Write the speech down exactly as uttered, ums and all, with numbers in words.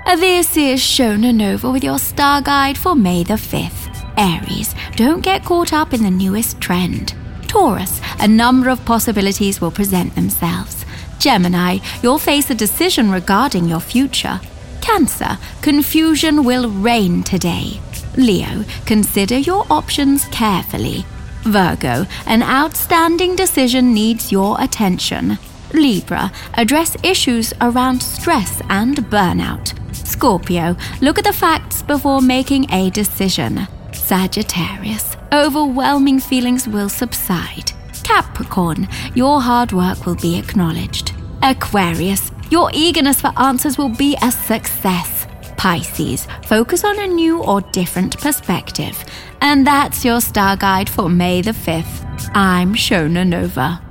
This is Shona Nova with your star guide for May the fifth. Aries, don't get caught up in the newest trend. Taurus, a number of possibilities will present themselves. Gemini, you'll face a decision regarding your future. Cancer, confusion will reign today. Leo, consider your options carefully. Virgo, an outstanding decision needs your attention. Libra, address issues around stress and burnout. Scorpio, look at the facts before making a decision. Sagittarius, overwhelming feelings will subside. Capricorn, your hard work will be acknowledged. Aquarius, your eagerness for answers will be a success. Pisces, focus on a new or different perspective. And that's your star guide for May the fifth. I'm Shona Nova.